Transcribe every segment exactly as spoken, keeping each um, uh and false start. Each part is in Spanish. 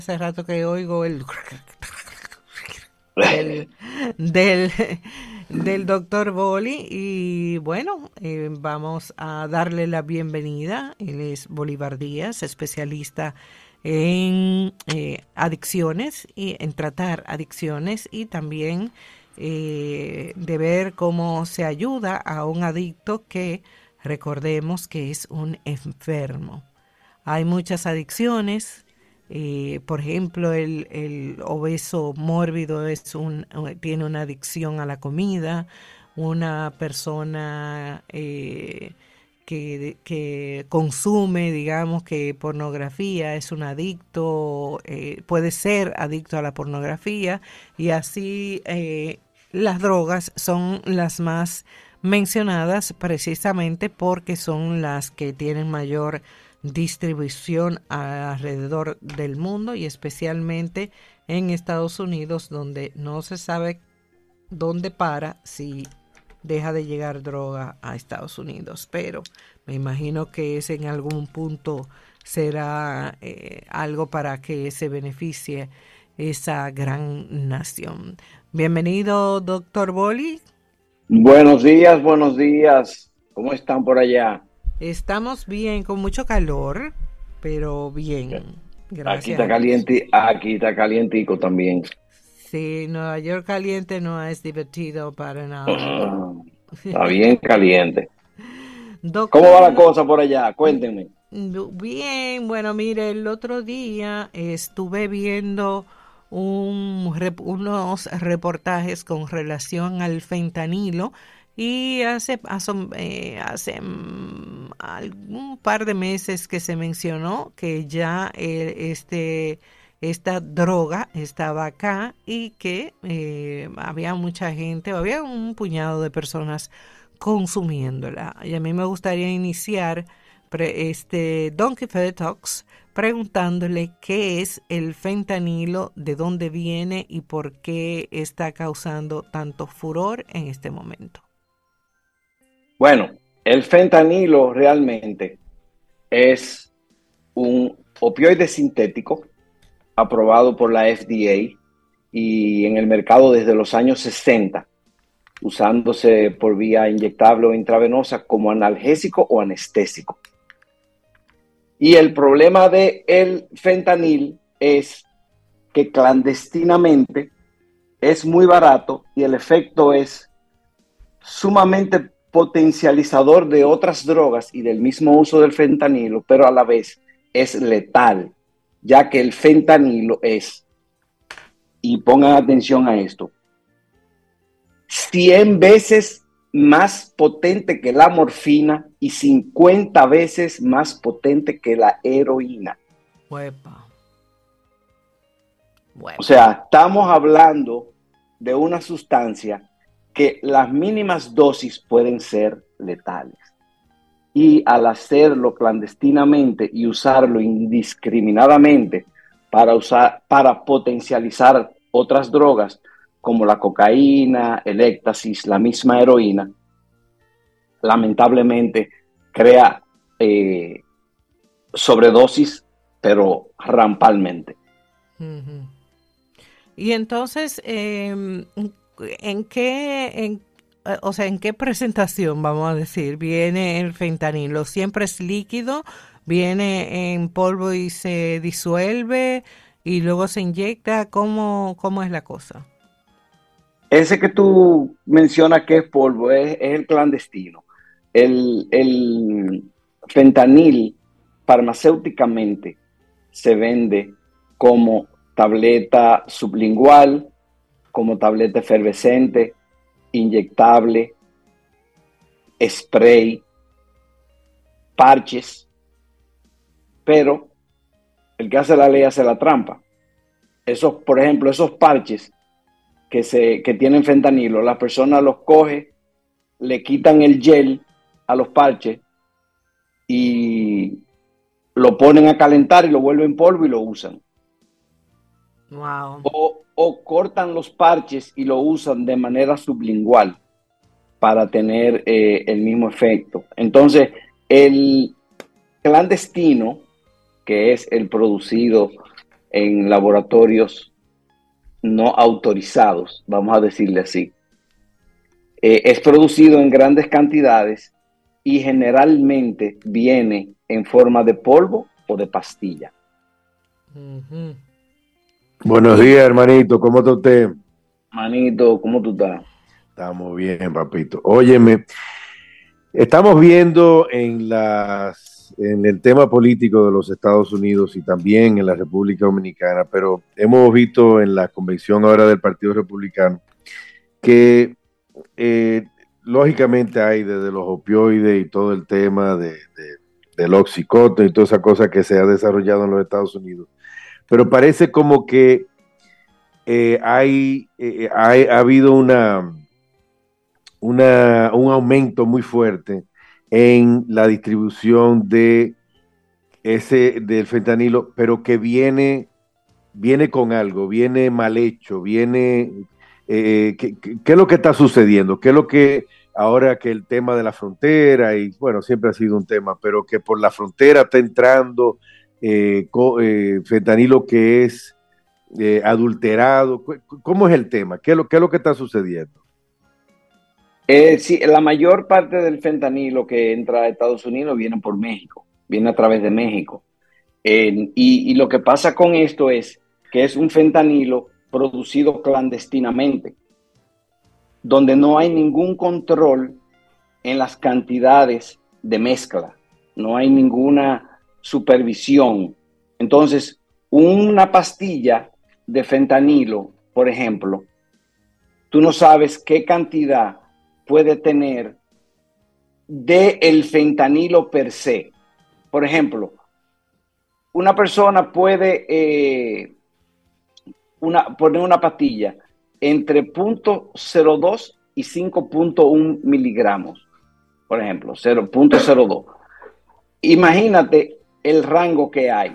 Hace rato que oigo el del, del, del doctor Boli y bueno, eh, vamos a darle la bienvenida. Él es Bolívar Díaz, especialista en eh, adicciones y en tratar adicciones y también eh, de ver cómo se ayuda a un adicto que recordemos que es un enfermo. Hay muchas adicciones. Eh, por ejemplo, el, el obeso mórbido es un, tiene una adicción a la comida. Una persona eh, que, que consume, digamos, que pornografía es un adicto, eh, puede ser adicto a la pornografía. Y así eh, las drogas son las más mencionadas precisamente porque son las que tienen mayor distribución alrededor del mundo y especialmente en Estados Unidos, donde no se sabe dónde para si deja de llegar droga a Estados Unidos, pero me imagino que ese en algún punto será eh, algo para que se beneficie esa gran nación. Bienvenido, doctor Boli. Buenos días, buenos días. ¿Cómo están por allá? Estamos bien, con mucho calor, pero bien, Aquí gracias está a Dios. caliente, aquí está calientico también. Sí, Nueva York caliente no es divertido para nada. Ah, está bien caliente. ¿Cómo va Doctor, la cosa por allá? Cuéntenme. bien, bueno, mire, el otro día estuve viendo un, rep- unos reportajes con relación al fentanilo y hace, asom- eh, hace mm, algún par de meses que se mencionó que ya eh, este, esta droga estaba acá y que eh, había mucha gente, había un puñado de personas consumiéndola. Y a mí me gustaría iniciar pre- este Don Quijote Talks preguntándole qué es el fentanilo, de dónde viene y por qué está causando tanto furor en este momento. Bueno, el fentanilo realmente es un opioide sintético aprobado por la F D A y en el mercado desde los años sesenta, usándose por vía inyectable o intravenosa como analgésico o anestésico. Y el problema del el fentanil es que clandestinamente es muy barato y el efecto es sumamente potencializador de otras drogas y del mismo uso del fentanilo, pero a la vez es letal, ya que el fentanilo es, y pongan atención a esto, cien veces más potente que la morfina y cincuenta veces más potente que la heroína. Huepa, O huepa. sea, estamos hablando de una sustancia que las mínimas dosis pueden ser letales. Y al hacerlo clandestinamente y usarlo indiscriminadamente para, usar, para potencializar otras drogas como la cocaína, el éxtasis, la misma heroína, lamentablemente crea eh, sobredosis, pero rampalmente. Ujú. Y entonces, em, ¿en qué, en, eh, o sea, en qué presentación, vamos a decir, viene el fentanilo? ¿Siempre es líquido? ¿Viene en polvo y se disuelve y luego se inyecta? ¿Cómo, cómo es la cosa? Ese que tú mencionas que es polvo es, es el clandestino. El, el fentanil farmacéuticamente se vende como tableta sublingual, como tableta efervescente, inyectable, spray, parches, pero el que hace la ley hace la trampa. Esos, por ejemplo, esos parches que, se, que tienen fentanilo, la persona los coge, le quitan el gel a los parches y lo ponen a calentar y lo vuelven polvo y lo usan. Wow. O, o cortan los parches y lo usan de manera sublingual para tener eh, el mismo efecto. Entonces, el clandestino, que es el producido en laboratorios no autorizados, vamos a decirle así. Eh, es producido en grandes cantidades y generalmente viene en forma de polvo o de pastilla. Uh-huh. Buenos días, hermanito. ¿Cómo está usted? Manito, ¿cómo tú estás? Estamos bien, papito. Óyeme, estamos viendo en las en el tema político de los Estados Unidos y también en la República Dominicana, pero hemos visto en la convención ahora del Partido Republicano que eh, lógicamente hay desde los opioides y todo el tema de, de, del oxycontin y toda esa cosa que se ha desarrollado en los Estados Unidos, pero parece como que eh, hay, eh, hay ha habido una, una un aumento muy fuerte en la distribución de ese del fentanilo, pero que viene viene con algo, viene mal hecho, viene eh, ¿qué, qué es lo que está sucediendo? ¿Qué es lo que ahora que el tema de la frontera, y bueno, siempre ha sido un tema, pero que por la frontera está entrando eh, co, eh, fentanilo que es eh, adulterado? ¿Cómo es el tema? ¿Qué es lo, qué es lo que está sucediendo? Eh, sí, la mayor parte del fentanilo que entra a Estados Unidos viene por México, viene a través de México. Eh, y, y lo que pasa con esto es que es un fentanilo producido clandestinamente, donde no hay ningún control en las cantidades de mezcla, no hay ninguna supervisión. Entonces, una pastilla de fentanilo, por ejemplo, tú no sabes qué cantidad puede tener de el fentanilo per se. Por ejemplo, una persona puede eh, una, poner una pastilla entre punto cero dos y cinco punto uno miligramos, por ejemplo, cero punto cero dos. Imagínate el rango que hay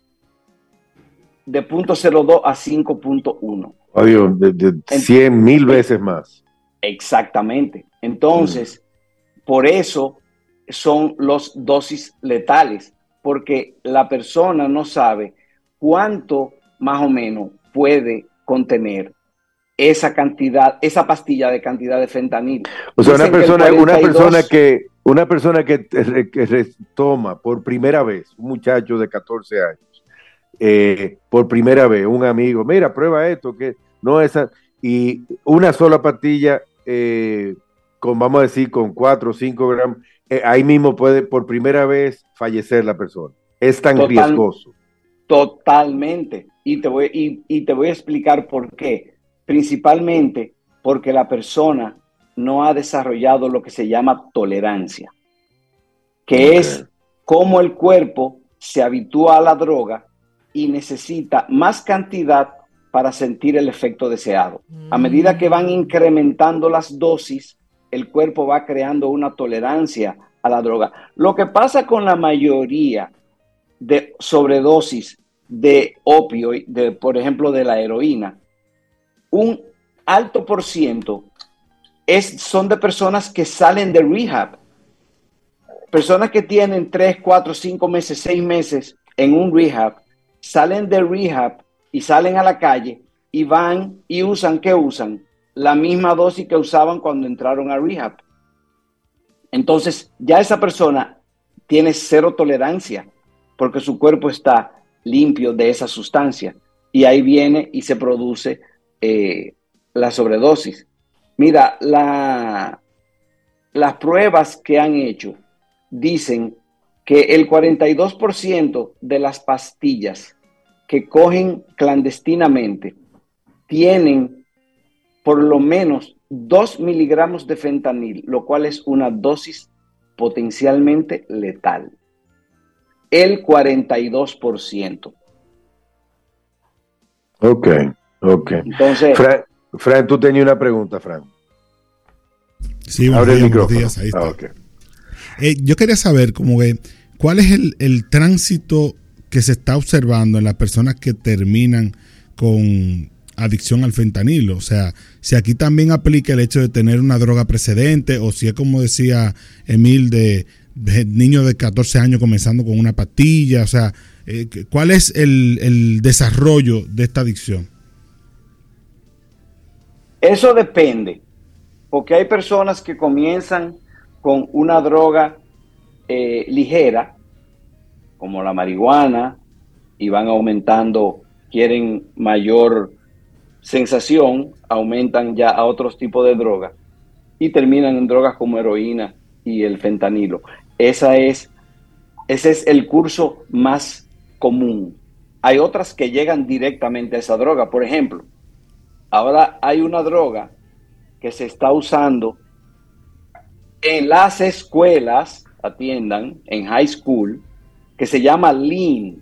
de punto cero dos a cinco punto uno. Adiós, de, de cien mil veces más. Exactamente. Entonces, mm. por eso son los dosis letales, porque la persona no sabe cuánto más o menos puede contener esa cantidad, esa pastilla de cantidad de fentanilo. O sea, una persona, una persona que una persona que, que toma por primera vez, un muchacho de catorce años, eh, por primera vez, un amigo, mira, prueba esto, que no esa, y una sola pastilla eh, con, vamos a decir, con cuatro o cinco gramos, eh, ahí mismo puede por primera vez fallecer la persona. Es tan Total, riesgoso. Totalmente. Y te voy, y, y te voy a explicar por qué. Principalmente porque la persona no ha desarrollado lo que se llama tolerancia, que okay. es cómo el cuerpo se habitúa a la droga y necesita más cantidad para sentir el efecto deseado. A medida que van incrementando las dosis, el cuerpo va creando una tolerancia a la droga. Lo que pasa con la mayoría de sobredosis de opio, de, por ejemplo, de la heroína, un alto por ciento es, son de personas que salen de rehab. Personas que tienen tres, cuatro, cinco meses, seis meses en un rehab, salen de rehab y salen a la calle y van y usan, ¿qué usan? La misma dosis que usaban cuando entraron a rehab. Entonces, ya esa persona tiene cero tolerancia porque su cuerpo está limpio de esa sustancia y ahí viene y se produce eh, la sobredosis. Mira, la, las pruebas que han hecho dicen que el cuarenta y dos por ciento de las pastillas que cogen clandestinamente tienen por lo menos dos miligramos de fentanil, lo cual es una dosis potencialmente letal. El cuarenta y dos por ciento. Ok, ok. Entonces, Fran, Fran, tú tenías una pregunta, Fran. Sí, buenos días, buenos días, ahí está. Ah, okay. eh, yo quería saber, como que, ¿cuál es el, el tránsito que se está observando en las personas que terminan con adicción al fentanilo? O sea, si aquí también aplica el hecho de tener una droga precedente, o si es como decía Emil, de, niños de catorce años comenzando con una pastilla, o sea, eh, ¿cuál es el, el desarrollo de esta adicción? Eso depende, porque hay personas que comienzan con una droga eh, ligera, como la marihuana, y van aumentando, quieren mayor sensación, aumentan ya a otros tipos de drogas y terminan en drogas como heroína y el fentanilo. Esa es, ese es el curso más común. Hay otras que llegan directamente a esa droga. Por ejemplo, ahora hay una droga que se está usando en las escuelas, atiendan, en high school, que se llama lean,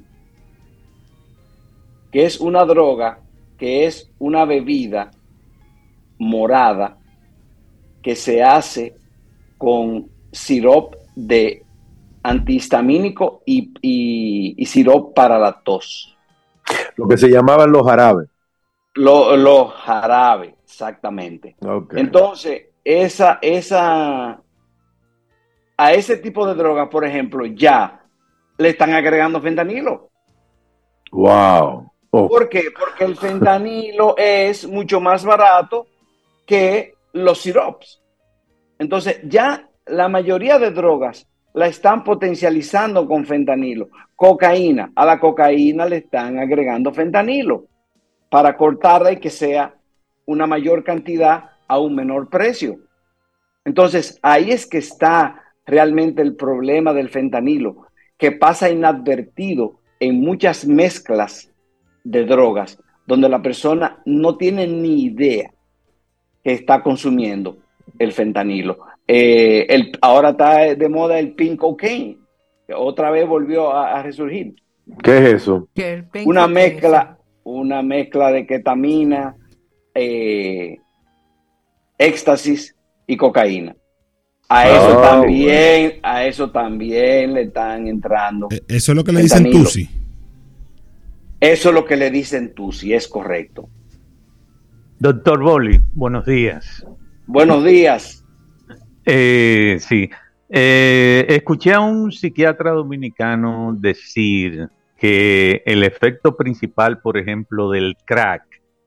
que es una droga, que es una bebida morada que se hace con sirope de antihistamínico y, y, y sirope para la tos. Lo que se llamaban los jarabes. Los lo jarabes, exactamente. Okay. Entonces, esa, esa, a ese tipo de droga, por ejemplo, ya le están agregando fentanilo. Wow. Oh. ¿Por qué? Porque el fentanilo es mucho más barato que los siropes. Entonces, ya la mayoría de drogas la están potencializando con fentanilo. Cocaína, a la cocaína le están agregando fentanilo para cortarla y que sea una mayor cantidad a un menor precio. Entonces, ahí es que está realmente el problema del fentanilo, que pasa inadvertido en muchas mezclas de drogas, donde la persona no tiene ni idea que está consumiendo el fentanilo. Eh, el, ahora está de moda el pink cocaine, que otra vez volvió a, a resurgir. ¿Qué es eso? Una mezcla, una mezcla de ketamina, eh, éxtasis y cocaína. A eso oh, también, bueno. a eso también le están entrando. Eso es lo que le dicen Tusi. Eso es lo que le dicen Tusi, es correcto. Doctor Boli, buenos días. Buenos días. Eh, sí, eh, escuché a un psiquiatra dominicano decir que el efecto principal, por ejemplo, del crack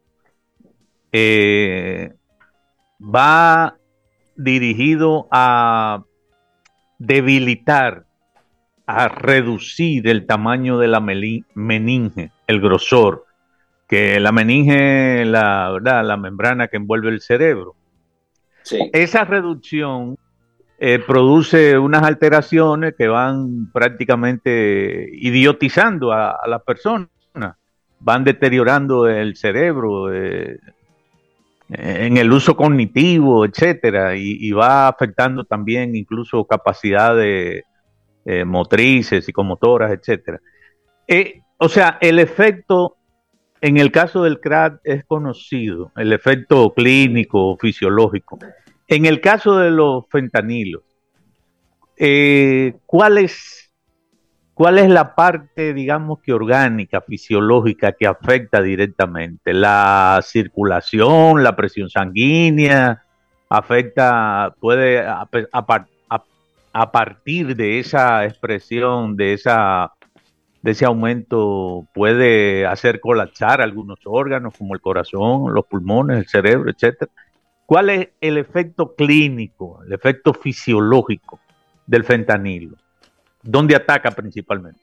eh, va dirigido a debilitar, a reducir el tamaño de la meninge, el grosor, que la meninge, la verdad, la membrana que envuelve el cerebro. Sí. Esa reducción eh, produce unas alteraciones que van prácticamente idiotizando a, a las personas, van deteriorando el cerebro eh, en el uso cognitivo, etcétera, y, y va afectando también incluso capacidades eh, motrices, psicomotoras, etcétera. Eh, o sea, el efecto en el caso del crack es conocido, el efecto clínico, fisiológico. En el caso de los fentanilos, eh, ¿cuál es, cuál es la parte, digamos que orgánica, fisiológica que afecta directamente? ¿La circulación, la presión sanguínea? ¿Afecta, puede a, a, a, a partir de esa expresión, de esa... de ese aumento puede hacer colapsar algunos órganos como el corazón, los pulmones, el cerebro, etcétera? ¿Cuál es el efecto clínico, el efecto fisiológico del fentanilo? ¿Dónde ataca principalmente?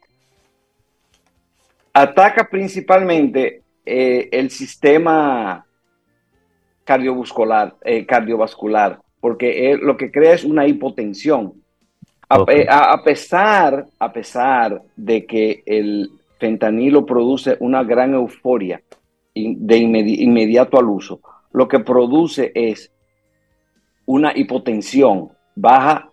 Ataca principalmente eh, el sistema cardiovascular, eh, cardiovascular, porque eh, lo que crea es una hipotensión. Okay. A, a, pesar, a pesar de que el fentanilo produce una gran euforia de inmedi- inmediato al uso, lo que produce es una hipotensión, baja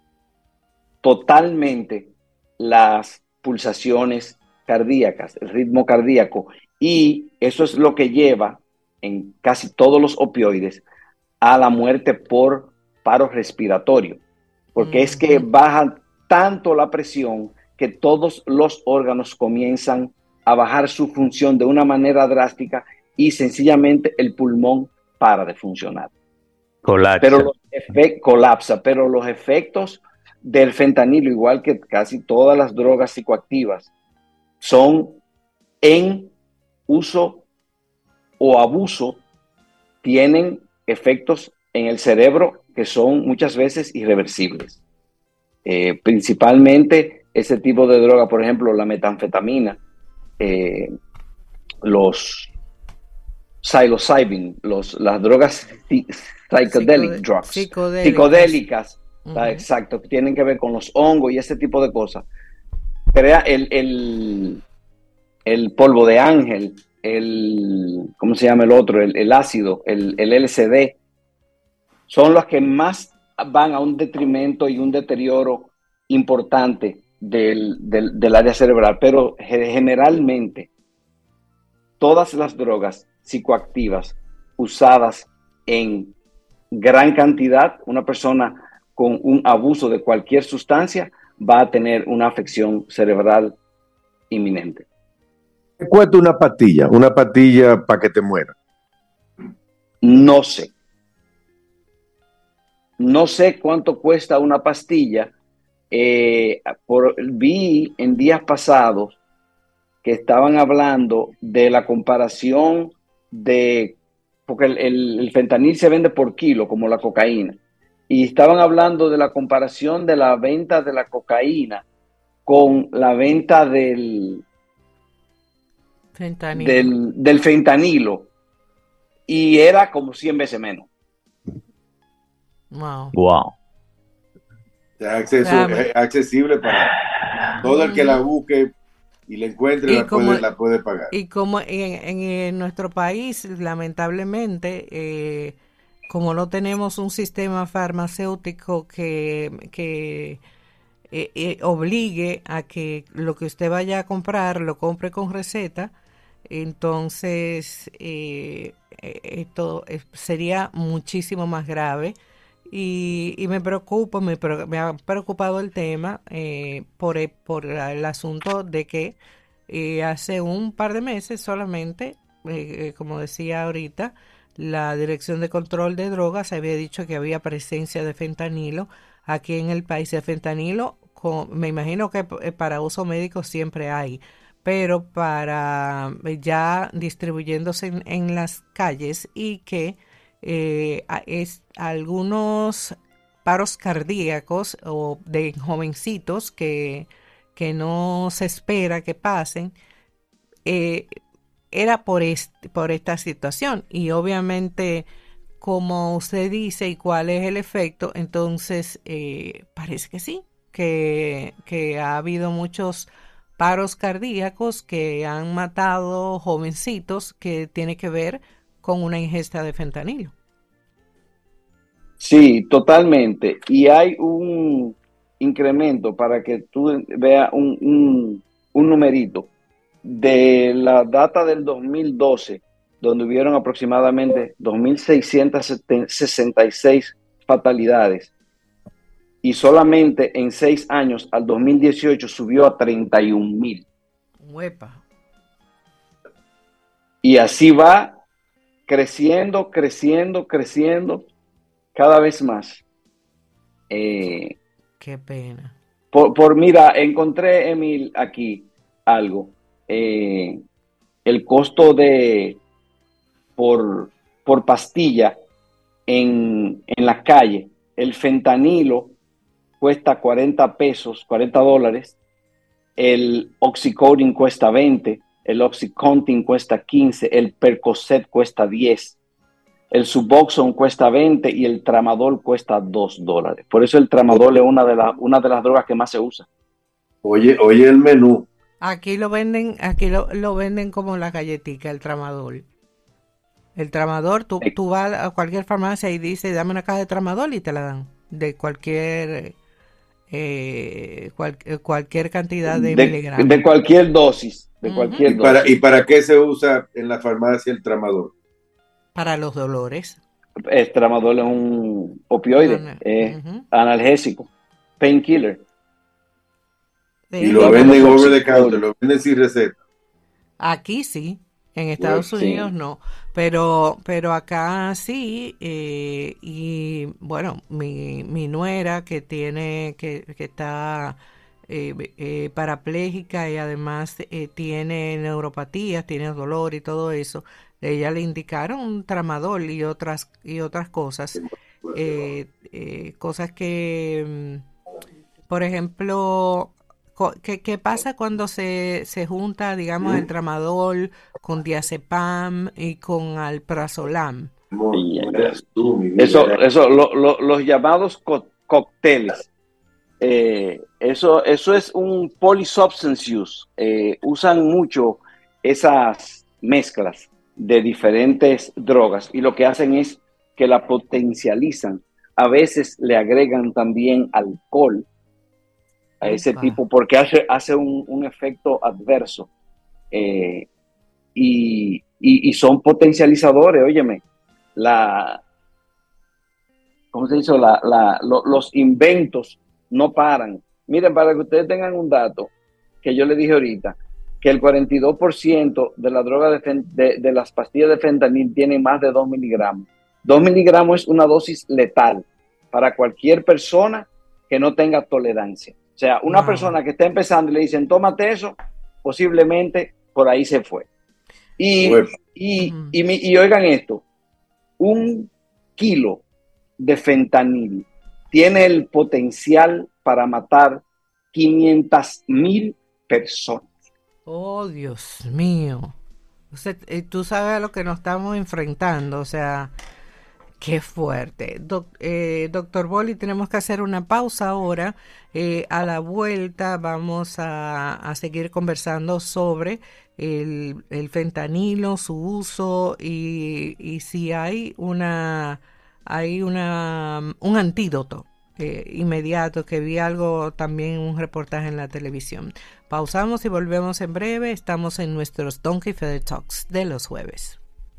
totalmente las pulsaciones cardíacas, el ritmo cardíaco, y eso es lo que lleva en casi todos los opioides a la muerte por paro respiratorio. Porque es que baja tanto la presión que todos los órganos comienzan a bajar su función de una manera drástica y sencillamente el pulmón para de funcionar. Colapsa. Pero los efe- colapsa, pero los efectos del fentanilo, igual que casi todas las drogas psicoactivas, son en uso o abuso, tienen efectos en el cerebro que son muchas veces irreversibles. Eh, principalmente ese tipo de droga, por ejemplo, la metanfetamina, eh, los psilocybin, los, las drogas psychedelic Psicode drugs, psicodélicas, psicodélicas uh-huh. Exacto, que tienen que ver con los hongos y ese tipo de cosas. Crea el, el, el polvo de ángel, el, ¿cómo se llama el otro? El, el ácido, el, el L S D, son los que más van a un detrimento y un deterioro importante del, del, del área cerebral, pero generalmente todas las drogas psicoactivas usadas en gran cantidad, una persona con un abuso de cualquier sustancia va a tener una afección cerebral inminente. ¿Qué cuesta una pastilla? Una pastilla para que te muera. No sé. No sé cuánto cuesta una pastilla. Eh, por, vi en días pasados que estaban hablando de la comparación de, porque el, el, el fentanil se vende por kilo como la cocaína, y estaban hablando de la comparación de la venta de la cocaína con la venta del fentanilo. Del, del fentanilo, y era como cien veces menos. Wow. Wow. Es, acceso, es accesible para todo el que la busque y la encuentre, la, como, puede, la puede pagar. Y como en, en, en nuestro país, lamentablemente, eh, como no tenemos un sistema farmacéutico que, que eh, eh, obligue a que lo que usted vaya a comprar lo compre con receta, entonces eh, esto sería muchísimo más grave. Y, y me preocupa, me, me ha preocupado el tema eh, por, por el asunto de que eh, hace un par de meses solamente, eh, como decía ahorita, la Dirección de Control de Drogas había dicho que había presencia de fentanilo aquí en el país. De fentanilo, con, me imagino que para uso médico siempre hay, pero para ya distribuyéndose en, en las calles, y que Eh, es algunos paros cardíacos o de jovencitos que, que no se espera que pasen, eh, era por, este, por esta situación. Y obviamente, como usted dice, y cuál es el efecto, entonces eh, parece que sí, que, que ha habido muchos paros cardíacos que han matado jovencitos, que tiene que ver con una ingesta de fentanilo. Sí, totalmente. Y hay un incremento, para que tú veas un, un, un numerito, de la data del dos mil doce, donde hubieron aproximadamente dos mil seiscientas sesenta y seis fatalidades. Y solamente en seis años, al dos mil dieciocho, subió a treinta y un mil. Huepa. Y así va creciendo, creciendo, creciendo cada vez más. Eh, Qué pena. Por, por mira, encontré, Emil, aquí algo. Eh, el costo de por, por pastilla en, en la calle. El fentanilo cuesta cuarenta pesos, cuarenta dólares. El Oxycodone cuesta veinte. El Oxycontin cuesta quince. El Percocet cuesta diez. El Suboxone cuesta veinte y el Tramadol cuesta dos dólares. Por eso el Tramadol es una de, la, una de las drogas que más se usa. Oye, oye el menú. Aquí lo venden, aquí lo, lo venden como la galletica, el Tramadol. El Tramadol, tú, tú vas a cualquier farmacia y dices, dame una caja de Tramadol, y te la dan. De cualquier eh, cual, cualquier cantidad de, de miligramos. De cualquier dosis. De uh-huh. cualquier ¿Y, para, dosis. ¿Y para qué se usa en la farmacia el Tramadol? Para los dolores. El Tramadol es un opioide, no, no. Eh, uh-huh. analgésico, painkiller. Sí, y lo venden over the counter, lo venden sin receta. Aquí sí. En Estados Unidos sí. no, pero pero acá sí, eh, y bueno, mi, mi nuera que tiene, que, que está eh, eh, parapléjica y además eh, tiene neuropatías, tiene dolor y todo eso, ella le indicaron un tramadol y otras y otras cosas, eh, eh, cosas que, por ejemplo, ¿Qué, ¿Qué pasa cuando se, se junta, digamos, el tramadol con diazepam y con alprazolam? Eso, eso, lo, lo, los llamados co cócteles. Eh, eso, eso es un polysubstance use. Eh, usan mucho esas mezclas de diferentes drogas y lo que hacen es que la potencializan. A veces le agregan también alcohol a ese Opa. tipo, porque hace, hace un, un efecto adverso. Eh, y, y, y son potencializadores, óyeme, la, ¿cómo se dice? La, la, lo, los inventos no paran. Miren, para que ustedes tengan un dato, que yo le dije ahorita, que el cuarenta y dos por ciento de la droga de, de, de las pastillas de fentanil tienen más de dos miligramos. dos miligramos es una dosis letal para cualquier persona que no tenga tolerancia. O sea, una wow. persona que está empezando y le dicen, tómate eso, posiblemente por ahí se fue. Y, bueno. y, uh-huh. y, y, y oigan esto, un kilo de fentanil tiene el potencial para matar quinientas mil personas. Oh, Dios mío. O sea, tú sabes a lo que nos estamos enfrentando, o sea... Qué fuerte. Doc, eh, doctor Boli, tenemos que hacer una pausa ahora. Eh, a la vuelta vamos a, a seguir conversando sobre el, el fentanilo, su uso y, y si hay una hay una un antídoto eh, inmediato, que vi algo también, un reportaje en la televisión. Pausamos y volvemos en breve. Estamos en nuestros Donkey Feather Talks de los jueves.